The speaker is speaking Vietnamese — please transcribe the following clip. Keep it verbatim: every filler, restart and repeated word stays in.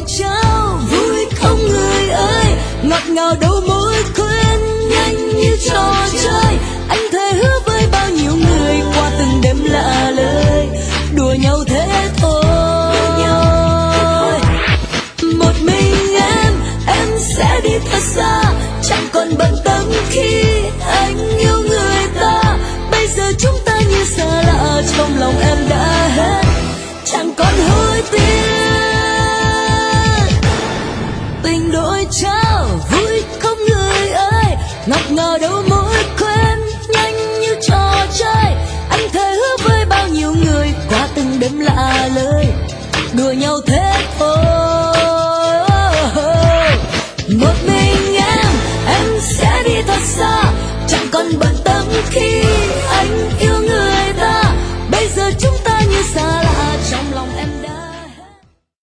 trao vui không người ơi, ngọt ngào đâu môi quên nhanh như trò chơi. Anh thề hứa với bao nhiêu người qua từng đêm lạ lời, đùa nhau thế thôi. Một mình em, em sẽ đi thật xa, chẳng còn bận tâm khi anh yêu người ta. Bây giờ chúng ta như xa lạ, trong lòng em đã hết, chẳng còn hối tiếc. Tình đôi trao vui không người ơi, ngọt ngào đâu môi quên nhanh như trò chơi. Anh thề hứa với bao nhiêu người qua từng đêm lạ lời, đùa nhau thế thôi. Một mình em, em sẽ đi thật xa, chẳng còn bận tâm khi